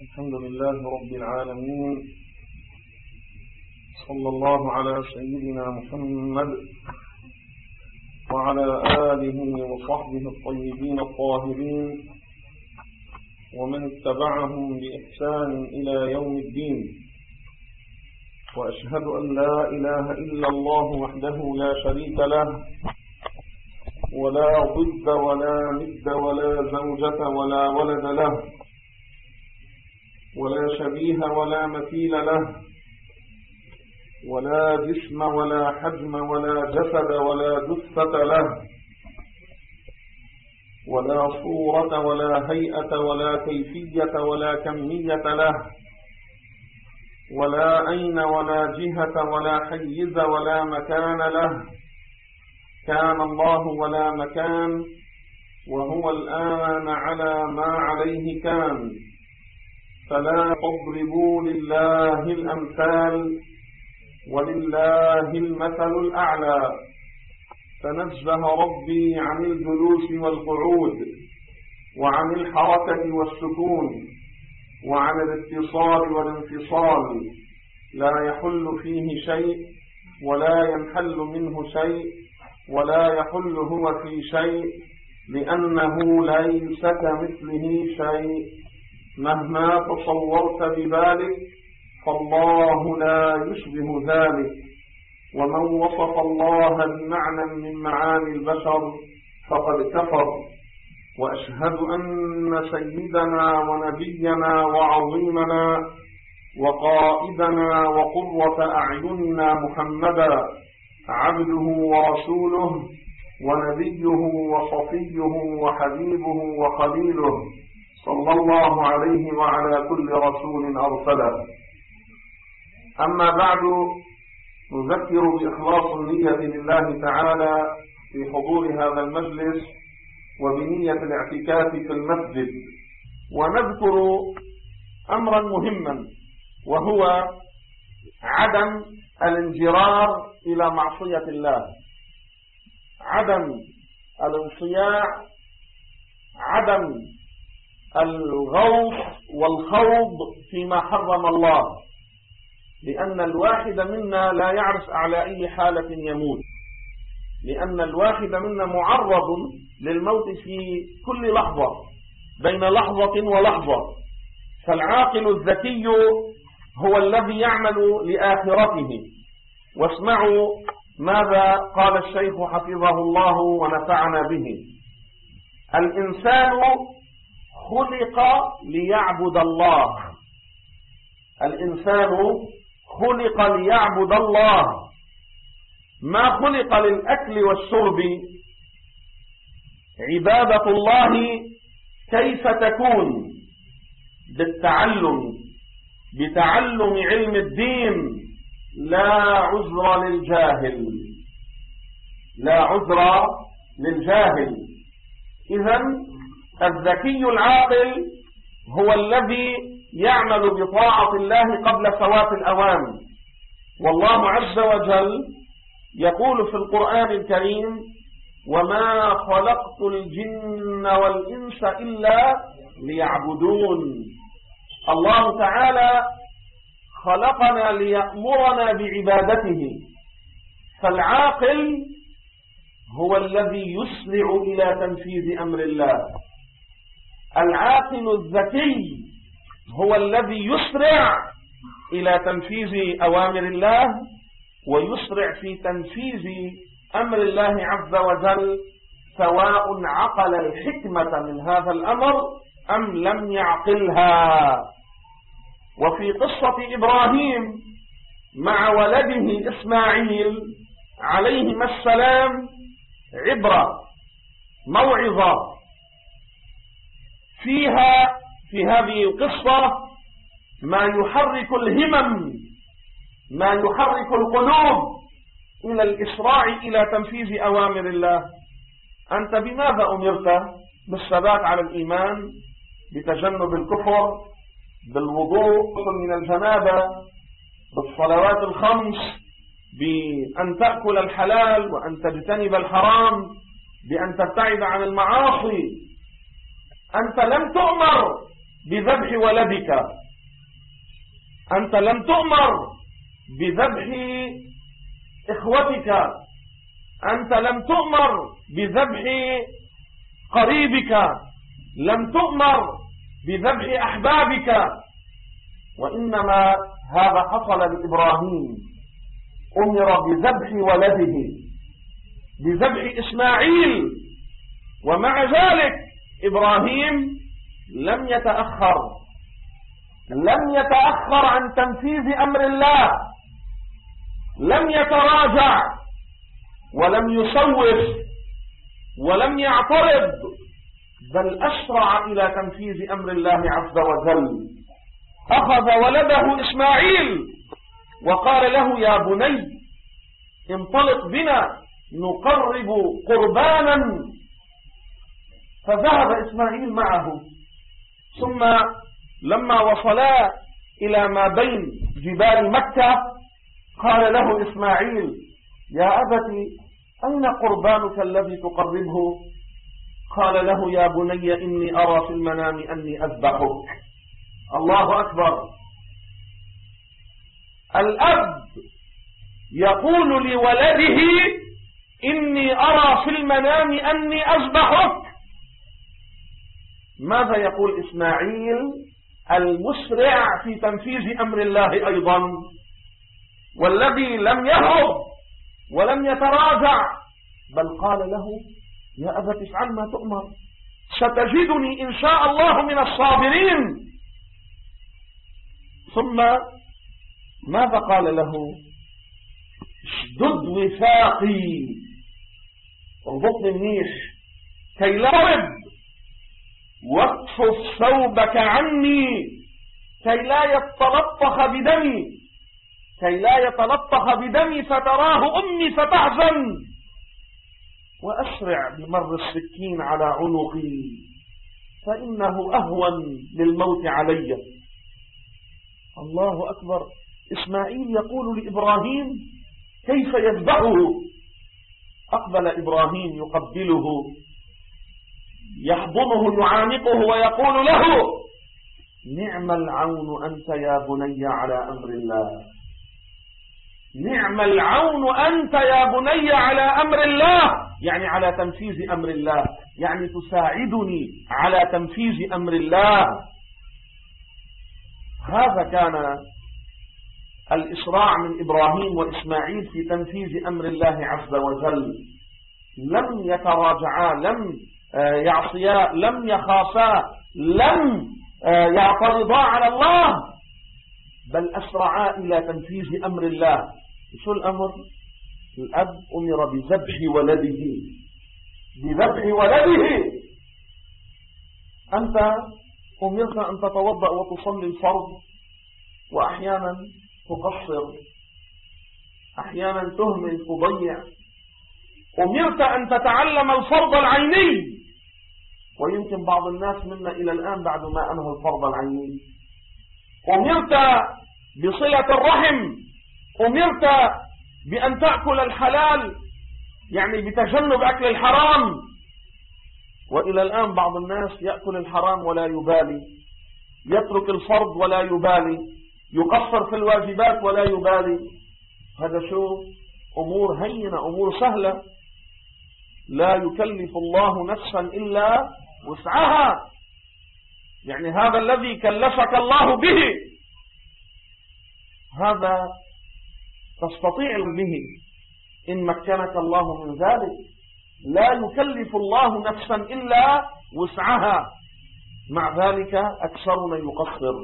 الحمد لله رب العالمين، صلى الله على سيدنا محمد وعلى آله وصحبه الطيبين الطاهرين ومن اتبعهم بإحسان إلى يوم الدين. وأشهد أن لا إله إلا الله وحده لا شريك له، ولا ضد ولا ند ولا زوجة ولا ولد له، ولا شبيه ولا مثيل له، ولا جسم ولا حجم ولا جسد ولا جثة له، ولا صورة ولا هيئة ولا كيفية ولا كمية له، ولا أين ولا جهة ولا حيز ولا مكان له. كان الله ولا مكان، وهو الآن على ما عليه كان. فلا تضربوا لله الأمثال، ولله المثل الأعلى. تنزه ربي عن الجلوس والقعود، وعن الحركة والسكون، وعن الاتصال والانفصال. لا يحل فيه شيء ولا ينحل منه شيء، ولا يحل هو في شيء، لأنه ليس كمثله شيء. مهما تصورت بذلك فالله لا يشبه ذلك. ومن وصف الله بمعنى من معاني البشر فقد كفر. وأشهد أن سيدنا ونبينا وعظيمنا وقائدنا وقرة أعيننا محمدا عبده ورسوله ونبيه وصفيه وحبيبه وخليله، صلى الله عليه وعلى كل رسول أرسله. أما بعد، نذكر بإخلاص النية لله تعالى في حضور هذا المجلس وبنية الاعتكاف في المسجد. ونذكر أمرا مهما، وهو عدم الانجرار إلى معصية الله، عدم الانصياع، عدم الغوص والخوض فيما حرم الله، لأن الواحد منا لا يعرف على أي حالة يموت، لأن الواحد منا معرض للموت في كل لحظة، بين لحظة ولحظة. فالعاقل الذكي هو الذي يعمل لآخرته. واسمعوا ماذا قال الشيخ حفظه الله ونفعنا به. الإنسان خلق ليعبد الله، الإنسان خلق ليعبد الله، ما خلق للأكل والشرب. عبادة الله كيف تكون؟ بالتعلم، بتعلم علم الدين. لا عذر للجاهل، لا عذر للجاهل. إذن الذكي العاقل هو الذي يعمل بطاعة الله قبل فوات الأوان. والله عز وجل يقول في القرآن الكريم: وما خلقت الجن والإنس إلا ليعبدون. الله تعالى خلقنا ليأمرنا بعبادته. فالعاقل هو الذي يسرع إلى تنفيذ أمر الله. العاقل الذكي هو الذي يسرع إلى تنفيذ أوامر الله، ويسرع في تنفيذ أمر الله عز وجل، سواء عقل الحكمة من هذا الأمر أم لم يعقلها. وفي قصة إبراهيم مع ولده إسماعيل عليهما السلام عبرة، موعظة فيها في هذه القصة ما يحرك الهمم، ما يحرك القلوب إلى الإسراع إلى تنفيذ أوامر الله. أنت بماذا أمرت؟ بالثبات على الإيمان، بتجنب الكفر، بالوضوء من الجنابة، بالصلوات الخمس، بأن تأكل الحلال وأن تجتنب الحرام، بأن تبتعد عن المعاصي. أنت لم تؤمر بذبح ولدك، أنت لم تؤمر بذبح إخوتك، أنت لم تؤمر بذبح قريبك، لم تؤمر بذبح أحبابك، وإنما هذا حصل لإبراهيم، أمر بذبح ولده، بذبح إسماعيل. ومع ذلك إبراهيم لم يتأخر عن تنفيذ أمر الله، لم يتراجع ولم يسوف ولم يعترض، بل أسرع إلى تنفيذ أمر الله عز وجل. أخذ ولده إسماعيل وقال له: يا بني انطلق بنا نقرب قربانا. فذهب إسماعيل معه، ثم لما وصلا إلى ما بين جبال مكة قال له إسماعيل: يا أبت أين قربانك الذي تقربه؟ قال له: يا بني إني أرى في المنام أني أذبحك. الله أكبر. الأب يقول لولده: إني أرى في المنام أني أذبحك. ماذا يقول إسماعيل المسرع في تنفيذ أمر الله أيضا، والذي لم يهرب ولم يتراجع، بل قال له: يا أبت افعل ما تؤمر، ستجدني إن شاء الله من الصابرين. ثم ماذا قال له؟ اشدد وثاقي، اربطني النيش كي لا أرد، واكفف ثوبك عني كي لا يتلطخ بدمي فتراه أمي فتحزن، وأسرع بمر السكين على عنقي فإنه أهون للموت علي. الله أكبر. إسماعيل يقول لإبراهيم كيف يذبحه. أقبل إبراهيم يقبله، يحضنه، يعانقه، ويقول له: نعم العون أنت يا بني على أمر الله، نعم العون أنت يا بني على أمر الله، يعني على تنفيذ أمر الله، يعني تساعدني على تنفيذ أمر الله. هذا كان الإسراع من إبراهيم وإسماعيل في تنفيذ أمر الله عز وجل. لم يتراجعا، لم يعصيا، لم يخافا، لم يعترضا على الله، بل أسرعا إلى تنفيذ أمر الله. شو الأمر؟ الأب أمر بذبح ولده، بذبح ولده. أنت أمرت أن تتوضأ وتصلي الفرض، وأحيانا تقصر، أحيانا تهمل تضيع. أمرت أن تتعلم الفرض العيني، ويمكن بعض الناس منا إلى الآن بعد ما أنهى الفرض العيني. أمرت بصلة الرحم، أمرت بأن تأكل الحلال، يعني بتجنب أكل الحرام، وإلى الآن بعض الناس يأكل الحرام ولا يبالي، يترك الفرض ولا يبالي، يقصر في الواجبات ولا يبالي. هذا شو؟ أمور هينة، أمور سهلة. لا يكلف الله نفسا إلا وسعها، يعني هذا الذي كلفك الله به هذا تستطيع به إن مكنك الله من ذلك. لا يكلف الله نفسا إلا وسعها، مع ذلك أكثرنا يقصر،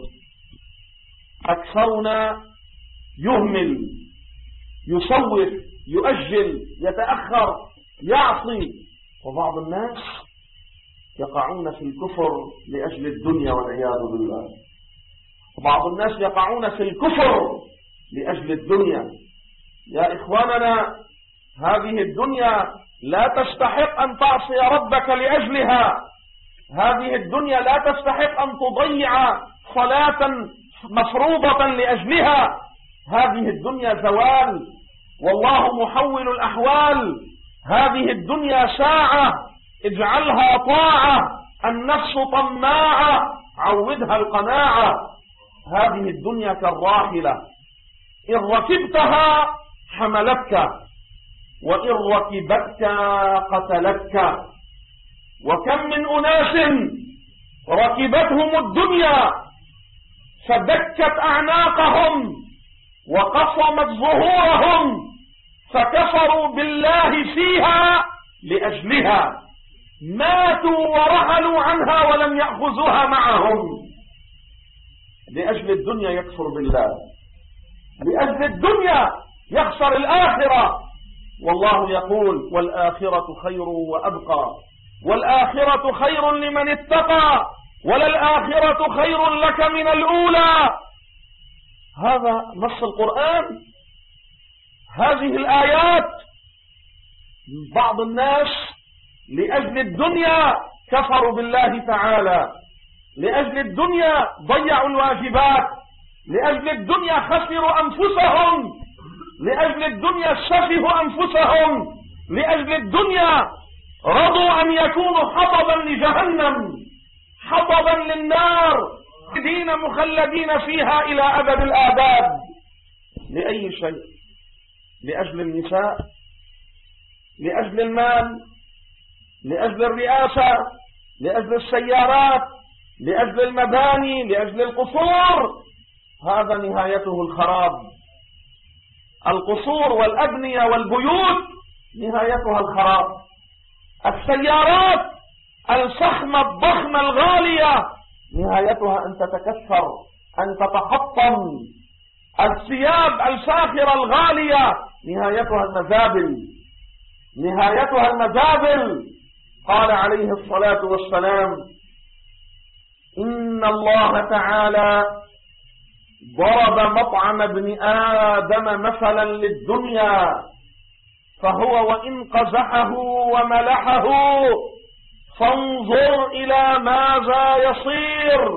أكثرنا يهمل، يسوف، يؤجل، يتأخر، يعصي. وبعض الناس يقعون في الكفر لأجل الدنيا والعياذ بالله، وبعض الناس يقعون في الكفر لأجل الدنيا. يا إخواننا، هذه الدنيا لا تستحق أن تعصي ربك لأجلها، هذه الدنيا لا تستحق أن تضيع صلاة مفروضة لأجلها. هذه الدنيا زوال، والله محول الأحوال. هذه الدنيا ساعة، اجعلها طاعة. النفس طماعة، عودها القناعة. هذه الدنيا كالراحلة، إن ركبتها حملتك وإن ركبتك قتلتك. وكم من أناس ركبتهم الدنيا فدكت أعناقهم وقصمت ظهورهم فكفروا بالله فيها لأجلها، ماتوا ورحلوا عنها ولم يأخذوها معهم. لأجل الدنيا يكفر بالله، لأجل الدنيا يخسر الآخرة. والله يقول والآخرة خير وأبقى، والآخرة خير لمن اتقى، وللآخرة خير لك من الأولى. هذا نص القرآن، هذه الآيات. بعض الناس لأجل الدنيا كفروا بالله تعالى، لأجل الدنيا ضيعوا الواجبات، لأجل الدنيا خسروا أنفسهم، لأجل الدنيا سفهوا أنفسهم، لأجل الدنيا رضوا أن يكونوا حطبا لجهنم، حطبا للنار، دين مخلدين فيها إلى أبد الآباد. لأي شيء؟ لأجل النساء، لأجل المال، لأجل الرئاسة، لأجل السيارات، لأجل المباني، لأجل القصور. هذا نهايته الخراب. القصور والأبنية والبيوت نهايتها الخراب. السيارات الفخمة الضخمة الغالية نهايتها أن تتكسر، أن تتحطم. الثياب الفاخرة الغالية نهايتها المزابل، نهايتها المزابل. قال عليه الصلاة والسلام إن الله تعالى ضرب مطعم ابن آدم مثلا للدنيا فهو وإن قزحه وملحه فانظر إلى ماذا يصير.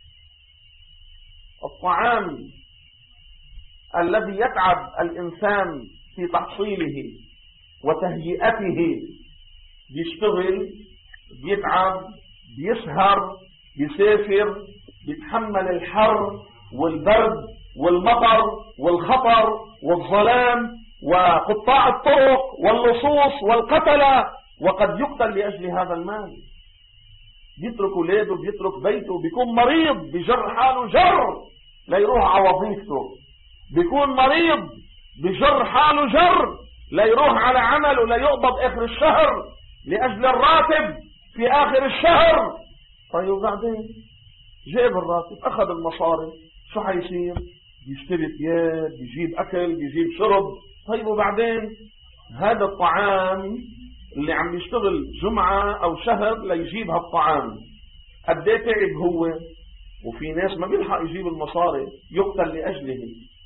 الطعام الذي يتعب الإنسان في تحصيله وتهيئته، بيشتغل، بيتعب، بيسهر، بيسافر، بيتحمل الحر والبرد والمطر والخطر والظلام وقطاع الطرق واللصوص والقتلة، وقد يقتل لأجل هذا المال. بيترك اولاده، بيترك بيته، بيكون مريض بجر حاله جر لا يروح على وظيفته، بيكون مريض بجر حاله جر لا يروح على عمله، لا يقبض آخر الشهر لأجل الراتب في آخر الشهر. طيب وبعدين جاب الراتب، أخذ المصاري، شو حيصير؟ بيشتري ثياب، بيجيب أكل، بيجيب شرب. طيب وبعدين هذا الطعام اللي عم يشتغل جمعة أو شهر ليجيب هالطعام قد ايه تعب هو؟ وفي ناس ما بيلحق يجيب المصاري، يقتل لأجله،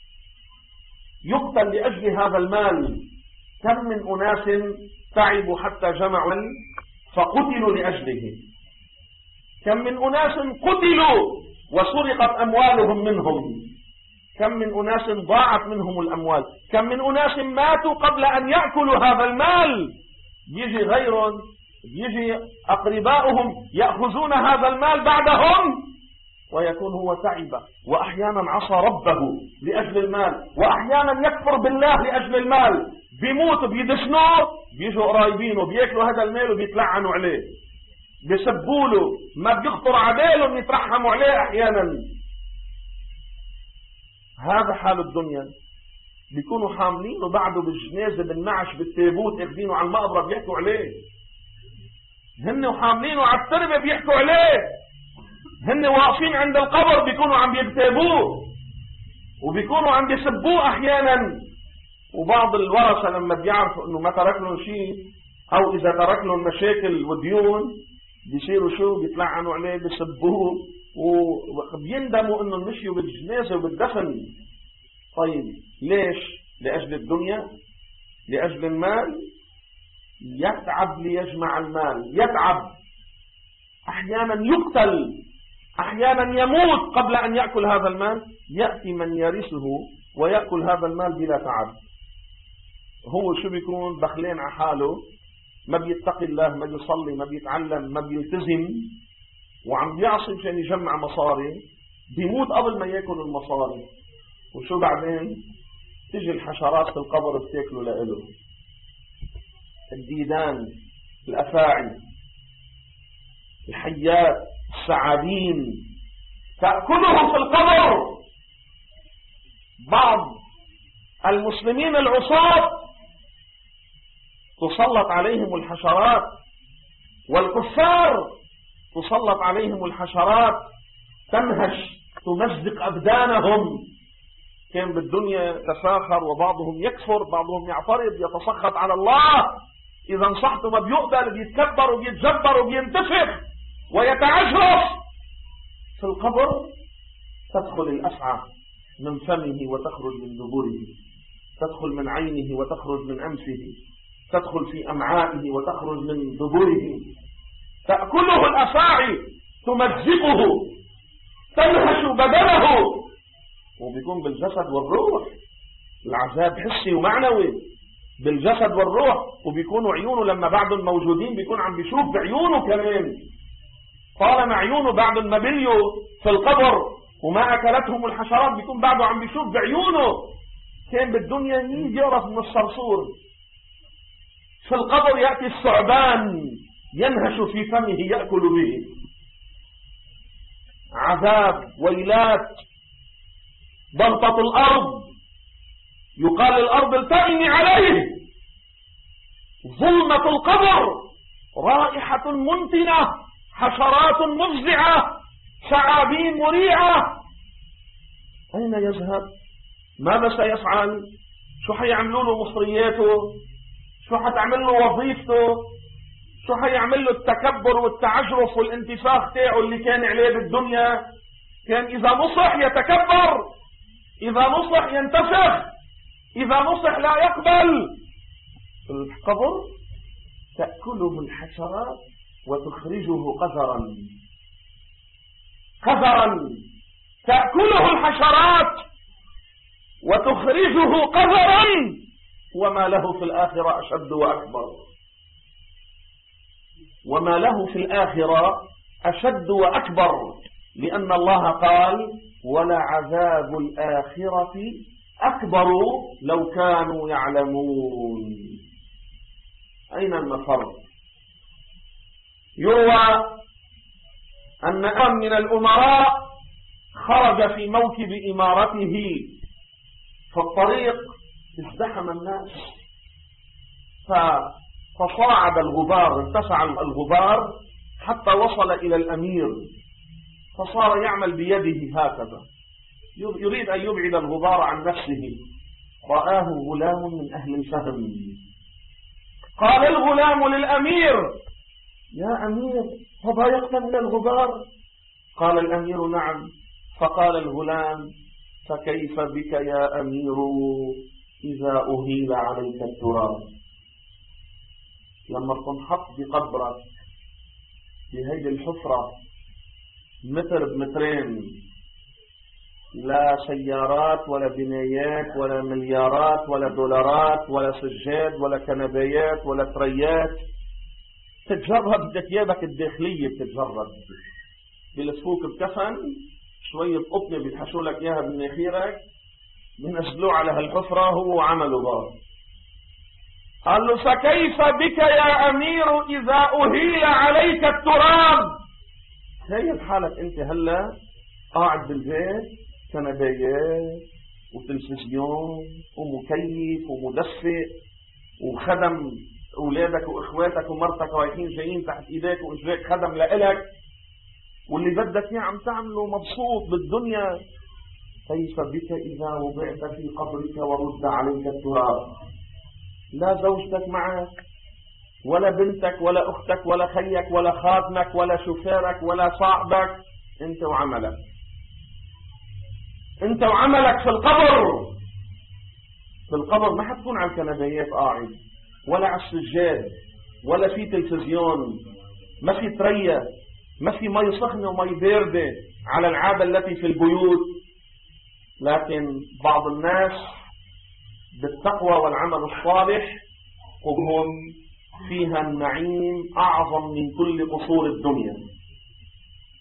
يقتل لأجل هذا المال. كم من أناس تعبوا حتى جمعوا فقتلوا لأجله، كم من أناس قتلوا وسرقت أموالهم منهم، كم من أناس ضاعت منهم الأموال، كم من أناس ماتوا قبل أن يأكلوا هذا المال. يجي غيرهم، يجي أقرباؤهم يأخذون هذا المال بعدهم ويكون هو تعب، وأحيانا عصى ربه لأجل المال، وأحيانا يكفر بالله لأجل المال. بيموت بيدفنوه، بيجوا قرايبينه بيأكلوا هذا المال وبيتلعنوا عليه، بيسبوا له، ما بيخطر عبالهم يترحموا عليه أحيانا. هذا حال الدنيا. بيكونوا حاملينه بعده بالجنازة بالنعش بالتابوت، اخذينه على المقبرة بيحكوا عليه، هن وحاملينه على التربة بيحكوا عليه، هن واقفين عند القبر بيكونوا عم بيغتابوه وبيكونوا عم بيسبوه احيانا. وبعض الورثة لما بيعرفوا انه ما ترك لهم شيء، او اذا ترك لهم مشاكل وديون، بيصيروا شو بيتلعنوا عليه، بيسبوه وبيندموا انه مشيوا بالجنازة وبالدفن. طيب ليش؟ لأجل الدنيا، لأجل المال. يتعب ليجمع المال، يتعب، أحيانا يقتل، أحيانا يموت قبل أن يأكل هذا المال. يأتي من يرثه ويأكل هذا المال بلا تعب. هو شو بيكون؟ بخلين على حاله، ما بيتقي الله، ما بيصلي، ما بيتعلم، ما بيلتزم، وعم بيعصي مشان يجمع مصاري، بيموت قبل ما ياكل المصاري. وشو بعدين؟ تجي الحشرات في القبر بتاكله لإله، الديدان، الأفاعي، الحيات، الثعابين، تأكلهم في القبر. بعض المسلمين العصاة تسلط عليهم الحشرات، والكفار تسلط عليهم الحشرات تنهش تمزق أبدانهم. كان بالدنيا تساخر وبعضهم يكفر، بعضهم يعترض يتسخط على الله، إذا نصحته ما بيقبل، بيتكبر وبيتجبر وبينتفخ ويتعجرف. في القبر تدخل الأفعى من فمه وتخرج من دبره، تدخل من عينه وتخرج من أنفه، تدخل في أمعائه وتخرج من دبره، تأكله الأفاعي تمزقه تنهش بدنه، وبيكون بالجسد والروح. العذاب حسي ومعنوي بالجسد والروح. وبيكونوا عيونه لما بعد الموجودين بيكون عم بيشوف بعيونه كمان، طالما عيونه بعد ما بليوا في القبر وما أكلتهم الحشرات بيكون بعده عم بيشوف بعيونه. كان بالدنيا مين يعرف من الصرصور؟ في القبر يأتي الثعبان ينهش في فمه يأكل به. عذاب، ويلات، ضغطة الأرض، يقال الأرض التئمي عليه، ظلمة القبر، رائحة منتنة، حشرات مفزعة، ثعابين مريعة. أين يذهب؟ ماذا سيفعل؟ شو حيعملوا له مصرياته؟ شو حتعمل له وظيفته؟ شو حيعمل له التكبر والتعجرف والانتفاخ تاعه اللي كان عليه بالدنيا؟ كان إذا نصح يتكبر، إذا نصح ينتفخ، إذا نصح لا يقبل. في القبر تأكله الحشرات وتخرجه قذرا قذرا، تأكله الحشرات وتخرجه قذرا، وما له في الآخرة أشد وأكبر. وما له في الآخرة أشد وأكبر، لأن الله قال: ولعذاب الآخرة أكبر لو كانوا يعلمون. أين المفر؟ يروى أن من الأمراء خرج في موكب إمارته، في الطريق ازدحم الناس فصاعد الغبار، ارتفع الغبار حتى وصل إلى الأمير، فصار يعمل بيده هكذا يريد أن يبعد الغبار عن نفسه. رآه غلام من أهل الفهم، قال الغلام للأمير: يا أمير، تضايقت من الغبار؟ قال الأمير: نعم. فقال الغلام: فكيف بك يا أمير إذا أهيل عليك التراب؟ لما تنحط بقبرك بهيدي الحفرة متر بمترين، لا سيارات ولا بنايات ولا مليارات ولا دولارات ولا سجاد ولا كنبايات ولا تريات، تتجرد بثيابك الداخلية، بتتجرد بلفوك بكفن، شوية قطنة بيتحشوا لك إياها بمناخيرك، بينزلوه على هالحفرة، هو عمله ضار. قال له: فكيف بك يا أمير إذا أهيل عليك التراب؟ تخيل حالك أنت هلا قاعد بالبيت، كنبايات وتلفزيون ومكيف ومدفئ وخدم أولادك وإخواتك ومرتك رايحين جايين تحت إيديك وإجراك خدم لإلك، واللي بدك إياه عم تعمله مبسوط بالدنيا. كيف بك إذا وضعت في قبرك ورد عليك التراب؟ لا زوجتك معك ولا بنتك ولا أختك ولا خيك ولا خادمك ولا شوفيرك ولا صاحبك، أنت وعملك، أنت وعملك في القبر. في القبر ما حتكون على الكنبايات قاعد، ولا على السجاد، ولا في تلفزيون، ما في تريا، ما في مي سخنة ومي باردة على العادة التي في البيوت. لكن بعض الناس بالتقوى والعمل الصالح قبهم فيها النعيم أعظم من كل قصور الدنيا.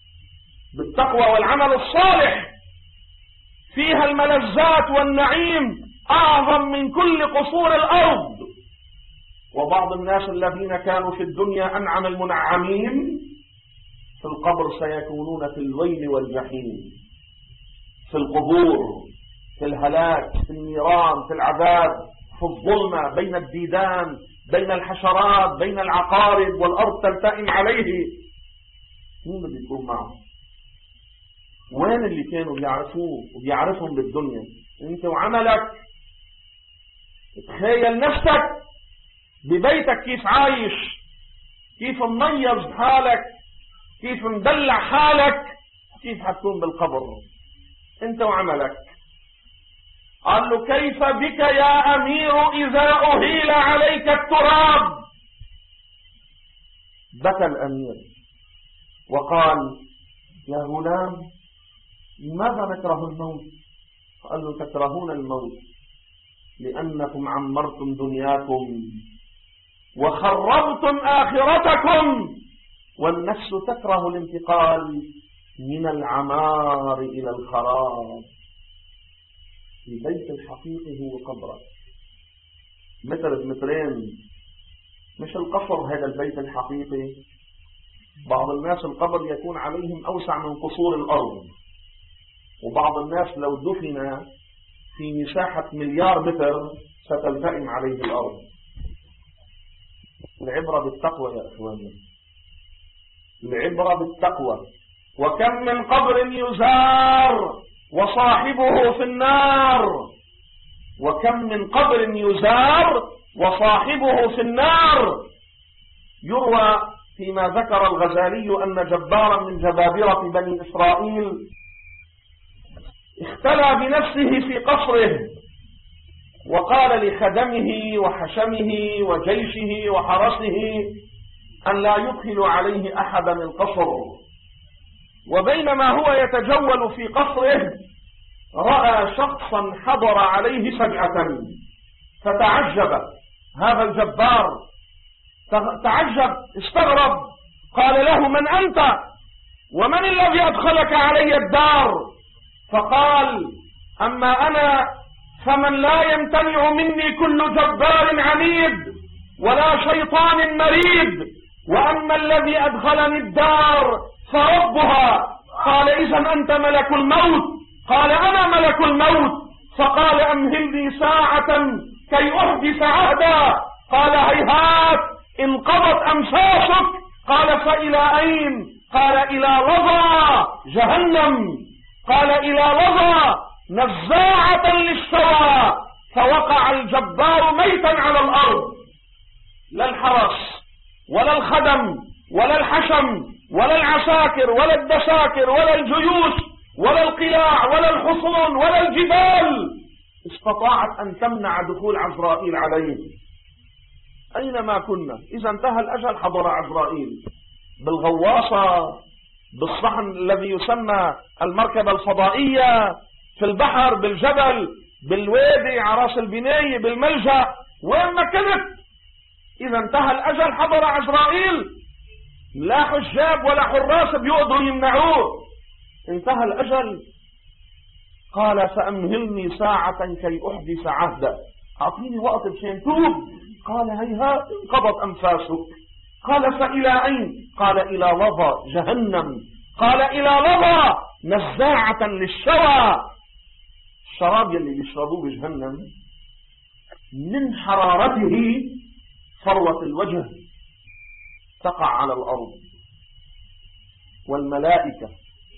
بالتقوى والعمل الصالح فيها الملذات والنعيم أعظم من كل قصور الأرض. وبعض الناس الذين كانوا في الدنيا أنعم المنعمين في القبر سيكونون في الويل والجحيم، في القبور، في الهلاك، في النيران، في العذاب، في الظلمة، بين الديدان، بين الحشرات، بين العقارب، والأرض تلتئم عليه. مين اللي يكون معه؟ وين اللي كانوا بيعرفوه وبيعرفهم بالدنيا؟ انت وعملك. تخيل نفسك ببيتك كيف عايش، كيف مميز حالك، كيف مدلع حالك، كيف حتكون بالقبر انت وعملك. قال له كيف بك يا أمير إذا أهيل عليك التراب؟ بكى الأمير وقال يا غلام لماذا نكره الموت؟ قال له تكرهون الموت لأنكم عمرتم دنياكم وخربتم آخرتكم، والنفس تكره الانتقال من العمار إلى الخراب. البيت الحقيقي هو قبرك، متر بمترين، مش القصر. هذا البيت الحقيقي. بعض الناس القبر يكون عليهم أوسع من قصور الأرض، وبعض الناس لو دفن في مساحة 1,000,000,000 متر ستلتئم عليه الأرض. العبرة بالتقوى يا إخواني، العبرة بالتقوى. وكم من قبر يزار وصاحبه في النار، وكم من قبر يزار وصاحبه في النار. يروى فيما ذكر الغزالي أن جبارا من جبابرة بني إسرائيل اختلى بنفسه في قصره وقال لخدمه وحشمه وجيشه وحرسه أن لا يدخل عليه أحدا القصر. وبينما هو يتجول في قصره رأى شخصا حضر عليه فجأة فتعجب هذا الجبار، تعجب استغرب، قال له من أنت ومن الذي أدخلك علي الدار؟ فقال أما أنا فمن لا يمتنع مني كل جبار عنيد ولا شيطان مريد، وأما الذي أدخلني الدار فربها. قال إذن أنت ملك الموت؟ قال أنا ملك الموت. فقال أمهلني ساعة كي أحدث عهدا. قال هيهات انقضت أنفاسك. قال فإلى أين؟ قال إلى لظى جهنم. قال إلى لظى نزاعة للشوى. فوقع الجبار ميتا على الأرض، لا الحرس ولا الخدم ولا الحشم ولا العساكر ولا الدساكر ولا الجيوش ولا القلاع ولا الحصون ولا الجبال استطاعت أن تمنع دخول عزرائيل عليه. أينما كنا إذا انتهى الأجل حضر عزرائيل بالغواصة، بالصحن الذي يسمى المركبة الفضائية، في البحر، بالجبل، بالوادي، عراس البناية، بالملجأ، وين ما كنت. إذا انتهى الأجل حضر عزرائيل، لا حجاب ولا حراس بيقدروا يمنعوه. انتهى الأجل. قال فأمهلني ساعة كي أحدث عهدا، أعطيني وقت مشان توب. قال هيهات انقضت أنفاسك. قال فإلى أين؟ قال إلى لظى جهنم. قال إلى لظى نزاعة للشوى. الشراب اللي بيشربوه بجهنم من حرارته فروة الوجه تقع على الأرض، والملائكة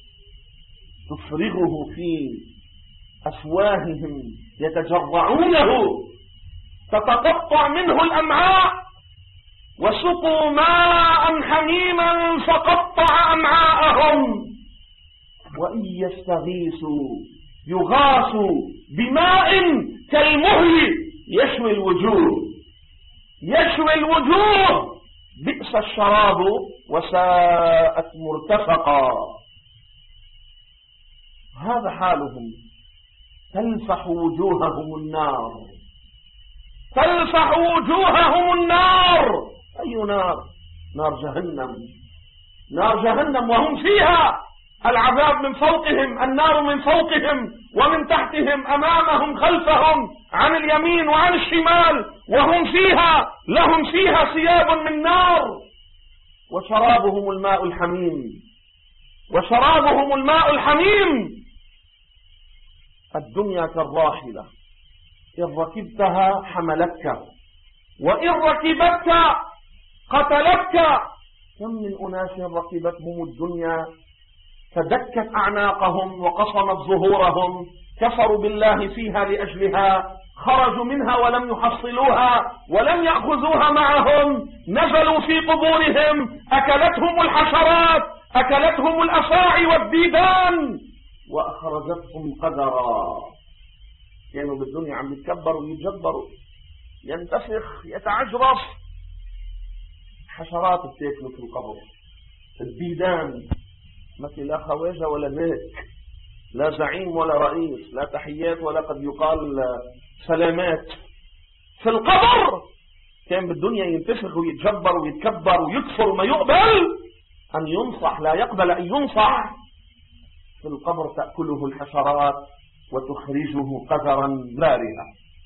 تفرغه في أفواههم يتجرعونه، تتقطع منه الأمعاء. وسقوا ماء حميما فقطع أمعاءهم، وإن يستغيثوا يغاثوا بماء كالمهل يشوي الوجوه. يشوي الوجوه، بئس الشراب وساءت مرتفقا. هذا حالهم، تلفح وجوههم النار، تلفح وجوههم النار. أي نار؟ نار جهنم، نار جهنم وهم فيها العذاب من فوقهم، النار من فوقهم ومن تحتهم، أمامهم خلفهم، عن اليمين وعن الشمال، وهم فيها لهم فيها ثياب من نار، وشرابهم الماء الحميم، وشرابهم الماء الحميم. الدنيا كالراحلة، إن ركبتها حملتك، وإن ركبتك قتلتك. كم من أناس ركبتهم الدنيا فدكت أعناقهم وقصمت ظهورهم، كفروا بالله فيها لأجلها، خرجوا منها ولم يحصلوها ولم يأخذوها معهم، نزلوا في قبورهم، أكلتهم الحشرات، أكلتهم الأفاعي والديدان، وأخرجتهم قدرا. كانوا بالدنيا عم يتكبروا ويتجبروا، ينتفخ يتعجرف، حشرات بتاكلوا في القبر، الديدان، ما في لا خواجة ولا ملك، لا زعيم ولا رئيس، لا تحيات ولا قد يقال سلامات. في القبر كان بالدنيا ينتفخ ويتجبر ويتكبر ويكفر ما يقبل أن ينصح، لا يقبل أن ينصح. في القبر تأكله الحشرات وتخرجه قذرا بارها.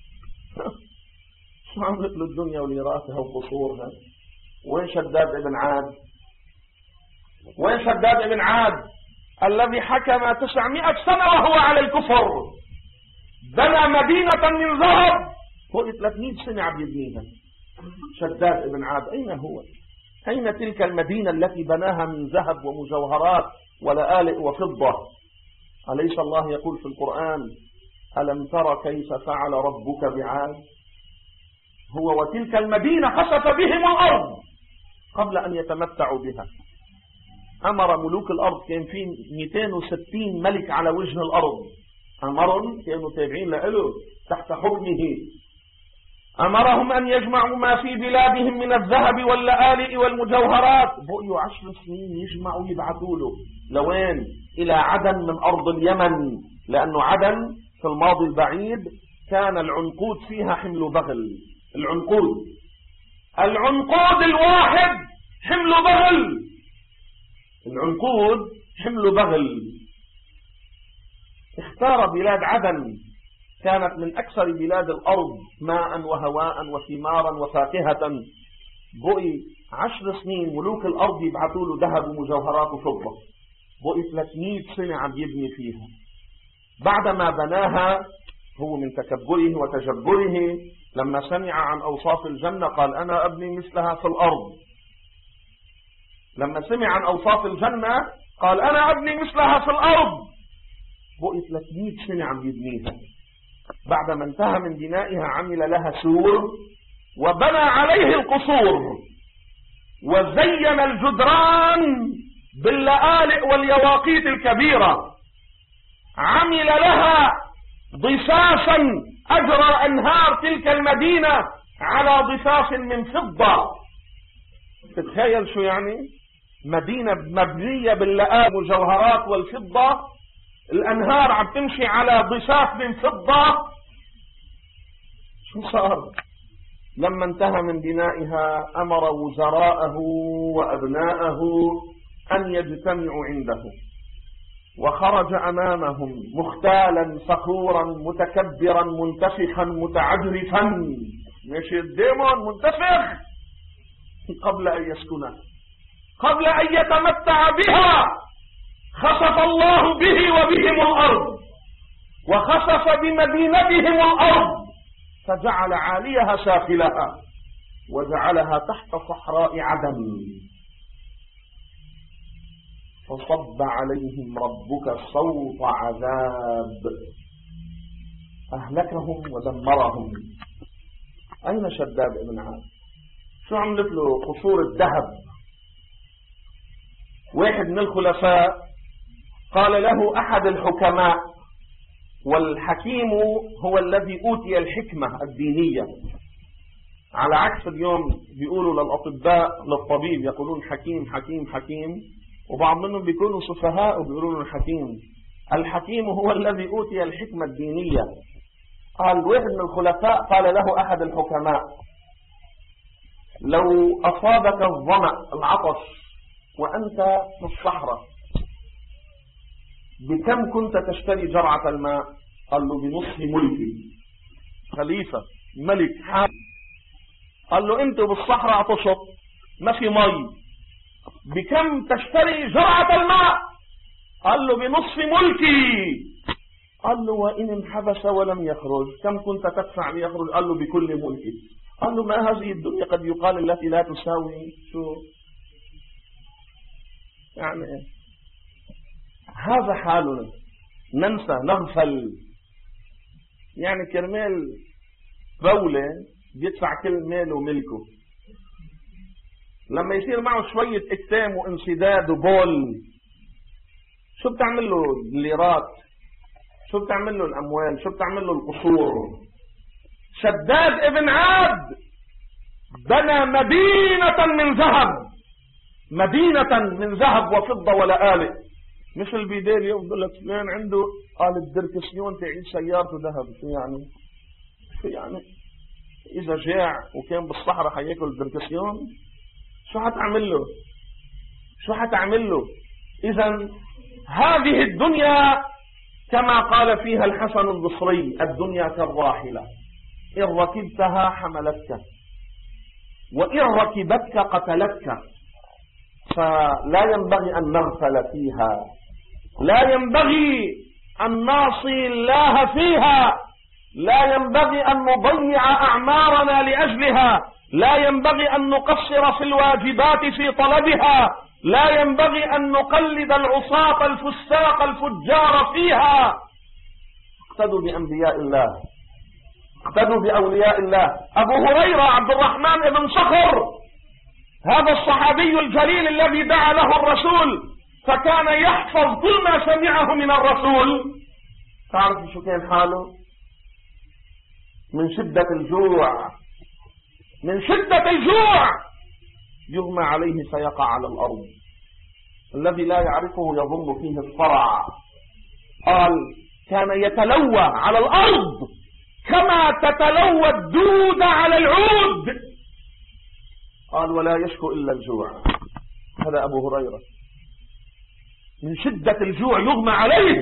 شو عملت له الدنيا وليراتها وقصورها؟ وين شداد ابن عاد؟ وين شداد ابن عاد الذي حكم 900 سنة وهو على الكفر، بنى مدينة من ذهب فوق 300 سنة عم يبنيها؟ شداد ابن عاد أين هو؟ أين تلك المدينة التي بناها من ذهب ومجوهرات ولآلئ وفضة؟ أليس الله يقول في القرآن: ألم تر كيف فعل ربك بعاد؟ هو وتلك المدينة خسف بهم الأرض قبل أن يتمتعوا بها. أمر ملوك الأرض، كان في 260 ملك على وجه الأرض، أمرهم كانوا تابعين له تحت حكمه، أمرهم أن يجمعوا ما في بلادهم من الذهب واللآلئ والمجوهرات. بقيوا 10 سنين يجمعوا يبعثوا له لوين؟ إلى عدن من أرض اليمن، لأنه عدن في الماضي البعيد كان العنقود فيها حمل بغل. العنقود الواحد حمل بغل، العنقود حمل بغل. اختار بلاد عدن، كانت من أكثر بلاد الأرض ماء وهواء وثمارا وفاكهة. بقي 10 سنين ملوك الأرض يبعثوا له ذهب ومجوهرات وفضة، بقي 300 سنة عم يبني فيها. بعدما بناها هو من تكبره وتجبره، لما سمع عن أوصاف الجنة قال: أنا أبني مثلها في الأرض. لما سمع عن أوصاف الجنة قال: أنا أبني مثلها في الأرض. بقي 300 سنة عم يبنيها. بعدما انتهى من بنائها عمل لها سور وبنى عليه القصور، وزين الجدران باللآلئ واليواقيت الكبيرة، عمل لها ضفافا، أجرى أنهار تلك المدينة على ضفاف من فضة. تتخيل شو يعني؟ مدينة مبنية باللآلئ والجوهرات والفضة، الأنهار عم تمشي على ضفاف من فضة. شو صار؟ لما انتهى من بنائها أمر وزراءه وأبناءه أن يجتمعوا عنده، وخرج أمامهم مختالا فخورا متكبرا منتفخا متعجرفا، ماشي الديمون منتفخ، قبل أن يسكنها، قبل أن يتمتع بها. خسف الله به وبهم الأرض، وخسف بمدينتهم الأرض، فجعل عاليها سافلها وجعلها تحت صحراء عدن، فصب عليهم ربك صوت عذاب، أهلكهم ودمرهم. أين شداد ابن عاد؟ شو عملت له؟ قصور الذهب. واحد من الخلفاء قال له أحد الحكماء، والحكيم هو الذي أوتي الحكمة الدينية، على عكس اليوم بيقولوا للأطباء للطبيب يقولون حكيم حكيم حكيم، وبعض منهم بيكونوا سفهاء وبيقولون الحكيم. الحكيم هو الذي أوتي الحكمة الدينية. قال واحد من الخلفاء قال له أحد الحكماء: لو أصابك الظمأ العطش وأنت في الصحراء بكم كنت تشتري جرعة الماء؟ قال له بنصف ملكي. خليفة ملك حاكم. قال له انت بالصحراء تشط ما في مي، بكم تشتري جرعة الماء؟ قال له بنصف ملكي. قال له وإن انحبس ولم يخرج كم كنت تدفع ليخرج؟ قال له بكل ملكي. قال له ما هذه الدنيا قد يقال التي لا تساوي شو يعني. هذا حالنا، ننسى نغفل. يعني كرمال دولة بيدفع كل ماله وملكه، لما يصير معه شوية اكتام وانسداد وبول شو بتعمل له الليرات؟ شو بتعمل له الأموال؟ شو بتعمل له القصور؟ شداد ابن عاد بنى مدينة من ذهب، مدينة من ذهب وفضة ولا آلئ. مش البيدير اليوم بقول لك فلان عنده قال الدركسيون تعيش سيارته ذهب. شو يعني؟ شو يعني؟ إذا جاع وكان بالصحراء حياكل الدركسيون شو حتعمل له؟ شو حتعمل له؟ إذا هذه الدنيا كما قال فيها الحسن البصري الدنيا كالراحلة إن ركبتها حملتك وإن ركبتك قتلتك، فلا ينبغي أن نغفل فيها، لا ينبغي أن نعصي الله فيها، لا ينبغي أن نضيع أعمارنا لأجلها، لا ينبغي أن نقصر في الواجبات في طلبها، لا ينبغي أن نقلد العصاة الفساق الفجار فيها. اقتدوا بأنبياء الله، اقتدوا بأولياء الله. أبو هريرة عبد الرحمن بن صخر هذا الصحابي الجليل الذي دعا له الرسول فكان يحفظ كل ما سمعه من الرسول، تعرف شو كان حاله؟ من شدة الجوع، من شدة الجوع يغمى عليه فيقع على الأرض. الذي لا يعرفه يظن فيه الصرع. قال كان يتلوى على الأرض كما تتلوى الدودة على العود. قال ولا يشكو إلا الجوع. هذا أبو هريرة من شدة الجوع يغمى عليه،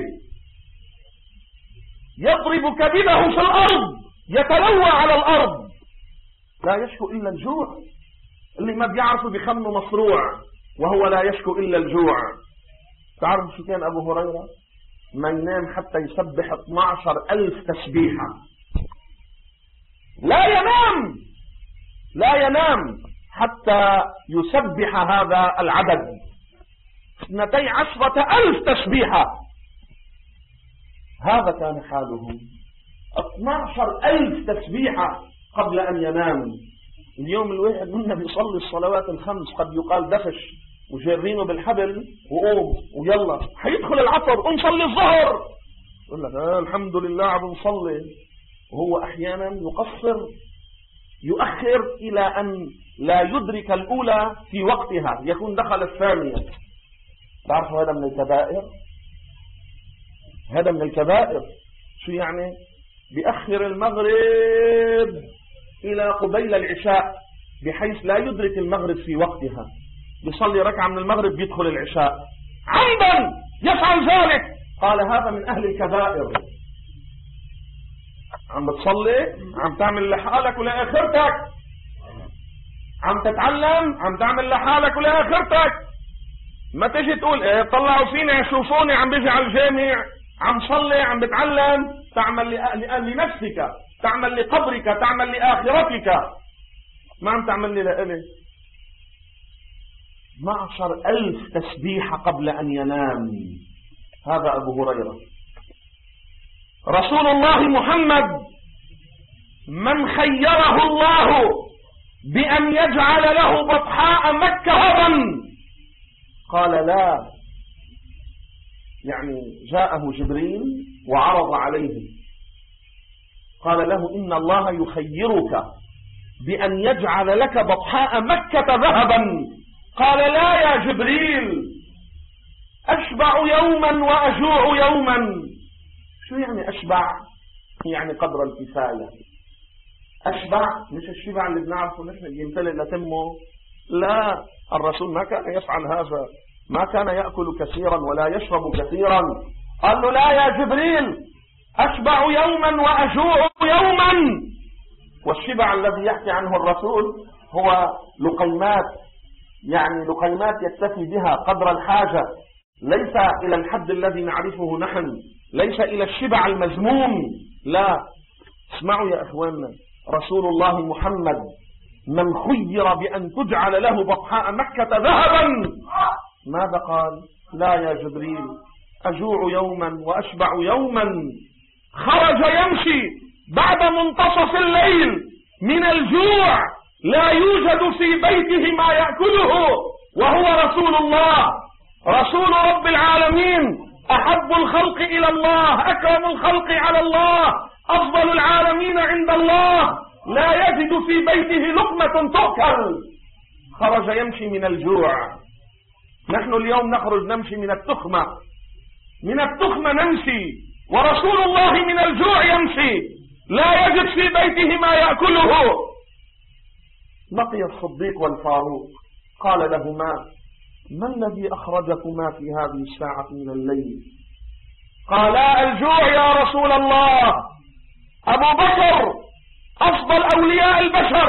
يضرب كبده في الأرض، يتلوى على الأرض، لا يشكو إلا الجوع. اللي ما بيعرفه بخمه مصروع وهو لا يشكو إلا الجوع. تعرف شو كان أبو هريرة؟ ما ينام حتى يسبح 12,000 تسبيحة. لا ينام، لا ينام حتى يسبح هذا العدد 12,000 تسبيحة. هذا كان حالهم 12,000 تسبيحة قبل أن ينام. اليوم الواحد منا بيصلي الصلوات الخمس قد يقال دفش وجرينه بالحبل وقوم ويلا حيدخل العصر قوم صلي الظهر، يقول لك الحمد لله عم نصلي، وهو أحيانا يقصر يؤخر إلى أن لا يدرك الأولى في وقتها، يكون دخل الثانية. تعرفوا هذا من الكبائر، هذا من الكبائر. شو يعني؟ بيأخر المغرب إلى قبيل العشاء بحيث لا يدرك المغرب في وقتها، يصلي ركعة من المغرب بيدخل العشاء عمدا يفعل ذلك. قال هذا من أهل الكبائر. عم بتصلي، عم تعمل لحالك ولآخرتك، عم تتعلم، عم تعمل لحالك ولآخرتك. ما تجي تقول ايه طلعوا فيني يشوفوني عم بيجي على الجامع عم صلي عم بتعلم. تعمل لنفسك، تعمل لقبرك، تعمل لآخرتك، ما عم تعمل لي لإلي. 12,000 تسبيحة قبل أن ينام. هذا أبو هريرة. رسول الله محمد من خيره الله بأن يجعل له بطحاء مكة هضا قال لا. يعني جاءه جبريل وعرض عليه قال له إن الله يخيرك بأن يجعل لك بطحاء مكة ذهبا. قال لا يا جبريل، أشبع يوما وأجوع يوما. شو يعني أشبع؟ يعني قدر الكفاية. أشبع مش الشبع اللي بنعرفه نحن يمتلئ لتمه، لا، الرسول ما كان يفعل هذا، ما كان يأكل كثيرا ولا يشرب كثيرا. قال له لا يا جبريل، أشبع يوما وأجوع يوما. والشبع الذي يحكي عنه الرسول هو لقيمات، يعني لقيمات يكتفي بها قدر الحاجة، ليس إلى الحد الذي نعرفه نحن، ليس إلى الشبع المذموم، لا. اسمعوا يا إخواننا، رسول الله محمد من خير بأن تجعل له بطحاء مكة ذهبا ماذا قال؟ لا يا جبريل، أجوع يوما وأشبع يوما. خرج يمشي بعد منتصف الليل من الجوع، لا يوجد في بيته ما يأكله، وهو رسول الله، رسول رب العالمين، أحب الخلق إلى الله، أكرم الخلق على الله، أفضل العالمين عند الله، لا يجد في بيته لقمة تؤكل. خرج يمشي من الجوع. نحن اليوم نخرج نمشي من التخمة، من التخمة نمشي، ورسول الله من الجوع يمشي، لا يجد في بيته ما يأكله. لقي الصديق والفاروق، قال لهما: ما الذي أخرجكما في هذه الساعة من الليل؟ قالا: الجوع يا رسول الله. أبو بكر أفضل أولياء البشر،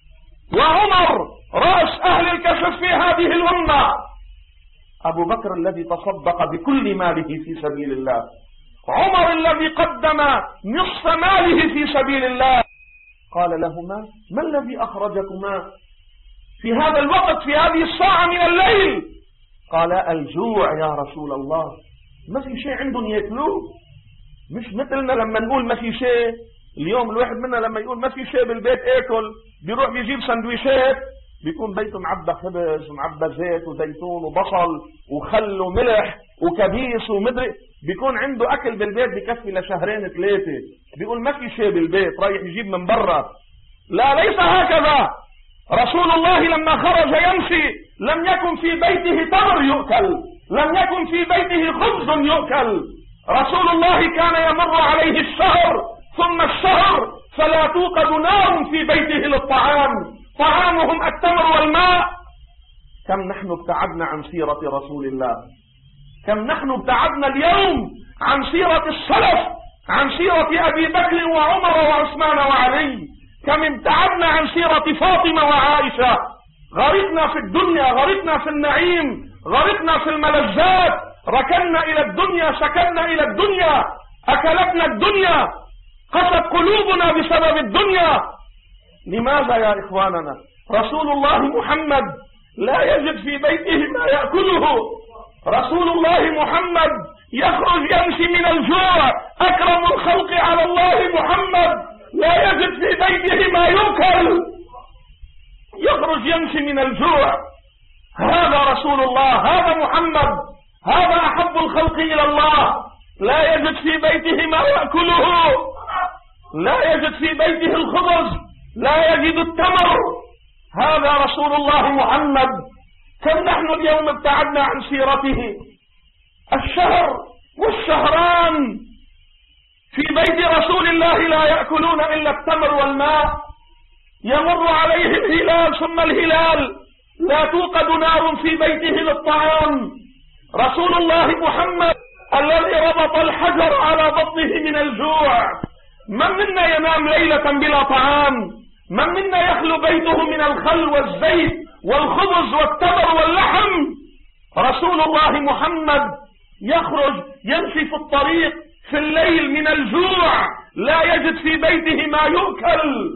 وعمر رأس أهل الكشف في هذه الأمة. أبو بكر الذي تصدق بكل ماله في سبيل الله، عمر الذي قدم نصف ماله في سبيل الله. قال لهما: ما الذي أخرجكما في هذا الوقت في هذه الساعة من الليل؟ قال: الجوع يا رسول الله. ما في شيء عندهم يأكلوه، مش مثلنا لما نقول ما في شيء. اليوم الواحد منا لما يقول ما في شيء بالبيت اكل، بيروح يجيب سندويشات، بيكون بيته معبى خبز ومعبى زيت وزيتون وبصل وخل وملح وكبيس ومدري، بيكون عنده اكل بالبيت بكفي لشهرين ثلاثة. بيقول ما في شيء بالبيت، رايح يجيب من برا. لا، ليس هكذا. رسول الله لما خرج يمشي لم يكن في بيته تمر يؤكل، لم يكن في بيته خبز يؤكل. رسول الله كان يمر عليه الشهر ثم الشهر فلا توقد نار في بيته للطعام، طعامهم التمر والماء. كم نحن ابتعدنا عن سيرة رسول الله، كم نحن ابتعدنا اليوم عن سيرة السلف، عن سيرة أبي بكر وعمر وعثمان وعلي، كم ابتعدنا عن سيرة فاطمة وعائشة. غرقنا في الدنيا، غرقنا في النعيم، غرقنا في الملذات، ركنا إلى الدنيا، سكننا إلى الدنيا، أكلتنا الدنيا، قست قلوبنا بسبب الدنيا. لماذا يا إخواننا؟ رسول الله محمد لا يجد في بيته ما يأكله، رسول الله محمد يخرج يمشي من الجوع، أكرم الخلق على الله محمد لا يجد في بيته ما يؤكل، يخرج يمشي من الجوع. هذا رسول الله، هذا محمد، هذا أحب الخلق إلى الله، لا يجد في بيته ما يأكله، لا يجد في بيته الخبز، لا يجد التمر. هذا رسول الله محمد. كم نحن اليوم ابتعدنا عن سيرته. الشهر والشهران في بيت رسول الله لا يأكلون إلا التمر والماء، يمر عليه الهلال ثم الهلال، لا توقد نار في بيته للطعام. رسول الله محمد الذي ربط الحجر على بطنه من الجوع. من منا ينام ليلة بلا طعام؟ من منا يخلو بيته من الخل والزيت والخبز والتمر واللحم؟ رسول الله محمد يخرج يمشي في الطريق في الليل من الجوع، لا يجد في بيته ما يؤكل.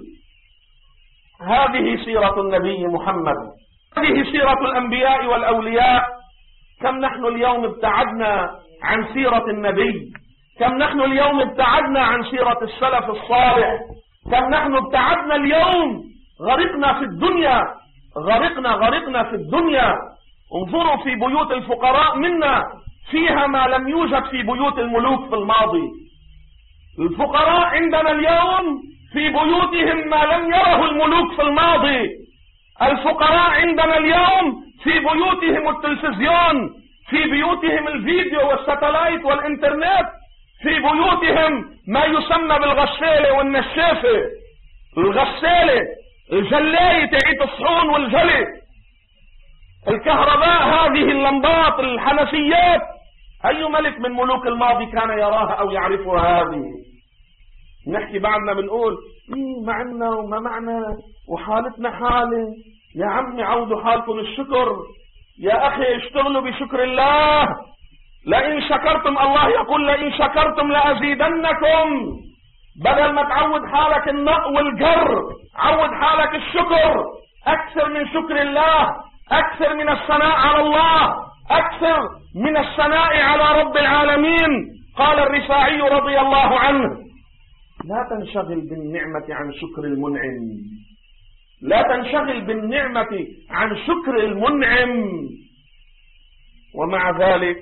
هذه سيرة النبي محمد، هذه سيرة الأنبياء والأولياء. كم نحن اليوم ابتعدنا عن سيرة النبي، كم نحن اليوم ابتعدنا عن سيرة السلف الصالح، كم نحن ابتعدنا اليوم، غرقنا في الدنيا، غرقنا في الدنيا. انظروا في بيوت الفقراء منا، فيها ما لم يوجد في بيوت الملوك في الماضي. الفقراء عندنا اليوم في بيوتهم ما لم يره الملوك في الماضي. الفقراء عندنا اليوم في بيوتهم التلفزيون، في بيوتهم الفيديو والساتلايت والإنترنت، في بيوتهم ما يسمى بالغسالة والنشافة، الغسالة، الجلاية تعيد الصحون والجلي، الكهرباء، هذه اللمبات، الحنفيات، أي ملك من ملوك الماضي كان يراها أو يعرفها هذه؟ نحكي بعدنا بنقول معنا وما معنا وحالتنا حالة. يا عمي عودوا حالكم الشكر، يا أخي اشتغلوا بشكر الله. لئن شكرتم، الله يقول لئن شكرتم لأزيدنكم. بدل ما تعود حالك النق والجر، عود حالك الشكر. أكثر من شكر الله، أكثر من الثناء على الله، أكثر من الثناء على رب العالمين. قال الرفاعي رضي الله عنه: لا تنشغل بالنعمة عن شكر المنعم، لا تنشغل بالنعمة عن شكر المنعم. ومع ذلك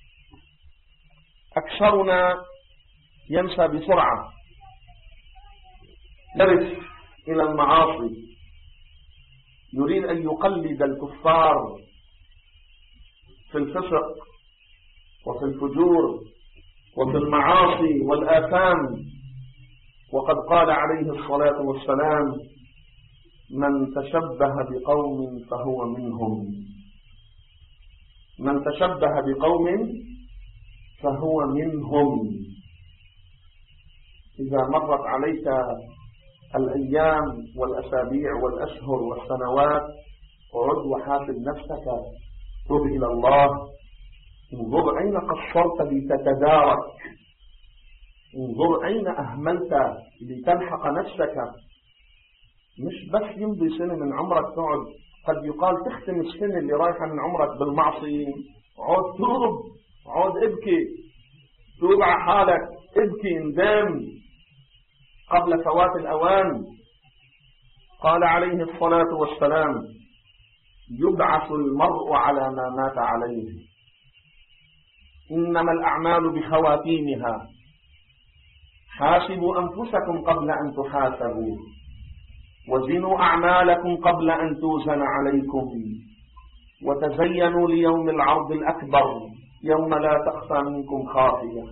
أكثرنا ينسى بسرعة، يرث إلى المعاصي، يريد أن يقلد الكفار في الفسق وفي الفجور وفي المعاصي والآثام. وقد قال عليه الصلاة والسلام: من تشبه بقوم فهو منهم، من تشبه بقوم فهو منهم. إذا مرت عليك الأيام والأسابيع والأشهر والسنوات، اعد وحاسب نفسك، تب إلى الله، انظر أين قصرت لتتدارك، انظر أين أهملت لتلحق نفسك. مش بس يمضي سنة من عمرك تقعد، قد يقال تختم السنة اللي رايحة من عمرك بالمعصية. عود توب، عود ابكي، توب على حالك، ابكي، اندم قبل فوات الأوان. قال عليه الصلاة والسلام: يبعث المرء على ما مات عليه، إنما الأعمال بخواتيمها، حاسبوا أنفسكم قبل أن تحاسبوا، وزنوا أعمالكم قبل أن توزن عليكم، وتزينوا ليوم العرض الأكبر يوم لا تخفى منكم خافية.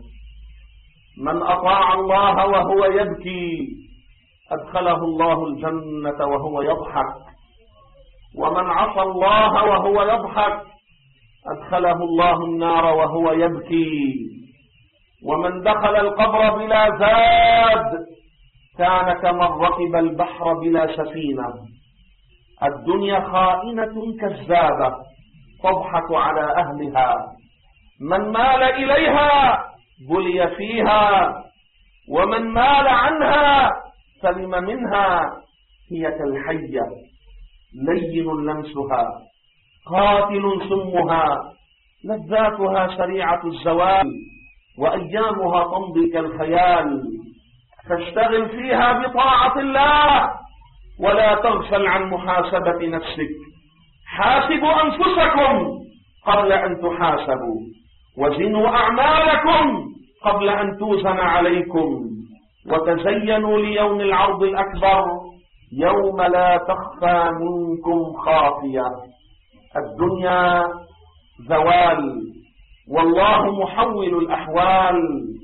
من أطاع الله وهو يبكي أدخله الله الجنة وهو يضحك، ومن عصى الله وهو يضحك أدخله الله النار وهو يبكي. ومن دخل القبر بلا زاد كان كمن ركب البحر بلا سفينة. الدنيا خائنة كذابة تضحك على أهلها، من مال إليها بلي فيها، ومن مال عنها سلم منها. هي كالحية لين لمسها، قاتل سمها، لذاتها سريعة الزوال، وأيامها تمضي كالخيال. فاشتغل فيها بطاعة الله ولا تغفل عن محاسبة نفسك. حاسبوا أنفسكم قبل أن تحاسبوا، وزنوا أعمالكم قبل أن توزن عليكم، وتزينوا ليوم العرض الأكبر يوم لا تخفى منكم خافية. الدنيا زوال، والله محول الأحوال.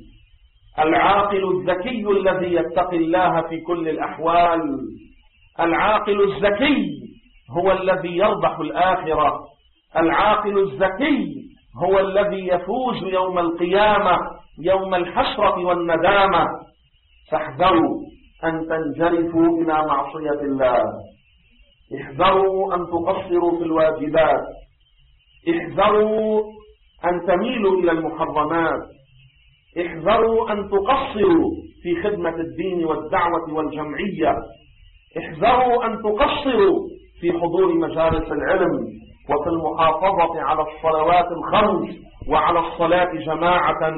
العاقل الذكي الذي يتقي الله في كل الأحوال، العاقل الذكي هو الذي يربح الآخرة، العاقل الذكي هو الذي يفوز يوم القيامة، يوم الحسرة والندامة. فاحذروا أن تنجرفوا إلى معصية الله، احذروا أن تقصروا في الواجبات، احذروا أن تميلوا إلى المحرمات، احذروا أن تقصروا في خدمة الدين والدعوة والجمعية، احذروا أن تقصروا في حضور مجالس العلم وفي المحافظة على الصلوات الخمس وعلى الصلاة جماعة.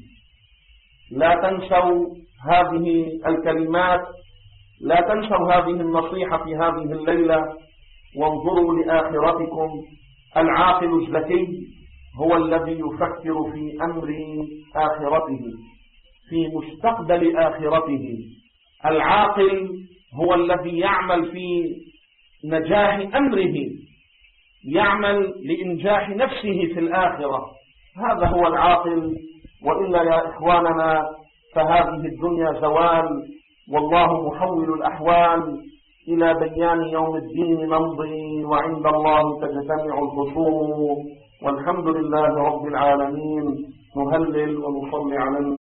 لا تنسوا هذه الكلمات، لا تنسوا هذه النصيحة في هذه الليلة، وانظروا لآخرتكم. العاقل الذكي هو الذي يفكر في أمر آخرته، في مستقبل آخرته. العاقل هو الذي يعمل في نجاح أمره، يعمل لإنجاح نفسه في الآخرة. هذا هو العاقل. وإلا يا إخواننا فهذه الدنيا زوال، والله محول الأحوال. إلى بيان يوم الدين نمضي، وعند الله تجتمع الخصوم، والحمد لله رب العالمين. نهلل ونصلي على